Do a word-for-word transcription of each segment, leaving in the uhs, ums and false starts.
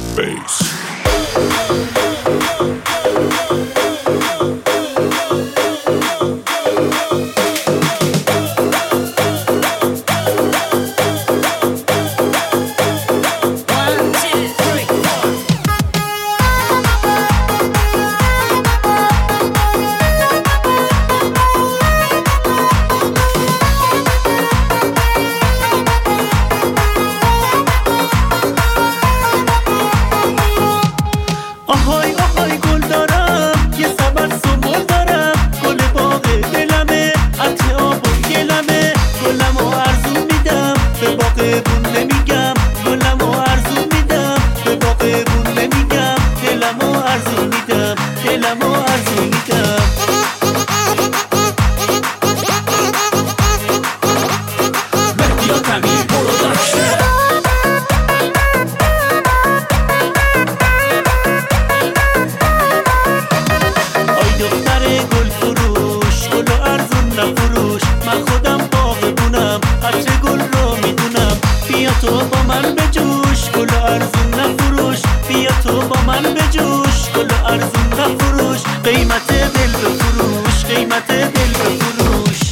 bass. قیمت دل بفروش، قیمت دل بفروش.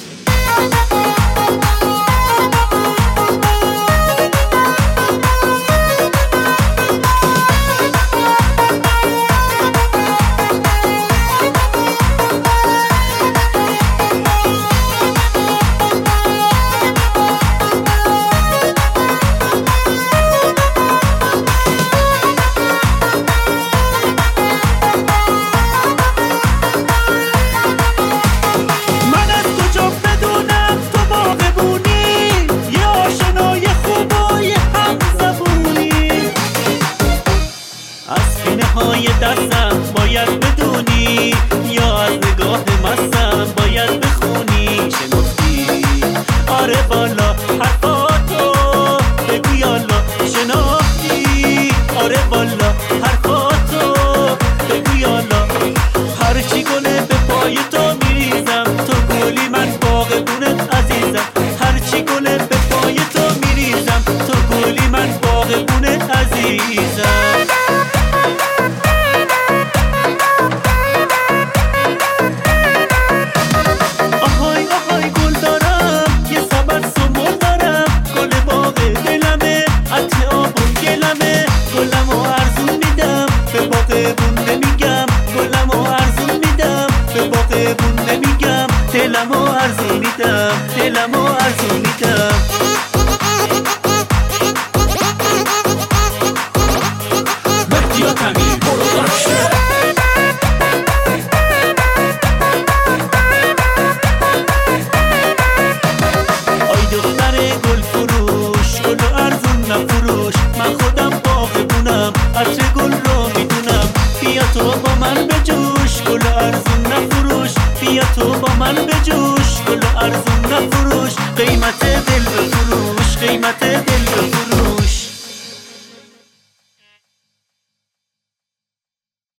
دستم باید بدونی یا از نگاه مستم باید بخونی شناختی. آره والا حرفاتو بگو یالا شناختی. آره والا حرفاتو بگو یالا. هرچی گله به پای تو میریزم تو گلی من باغبونت عزیزم. هرچی گله به پای تو میریزم تو گلی من باغبونت عزیزم. دلمو ارزو میدم، دلمو ارزو میدم. مهدی کمی پروداکشن. آی دختر گل فروش گلو ارزون نفروش. من خودم باغبونم عطر گل رو میدونم. بیا تو با من بجوش گلو ارزون نفروش. بیا تو با من بجوش گلو ارزون نفروش. قیمت دل بفروش، قیمت دل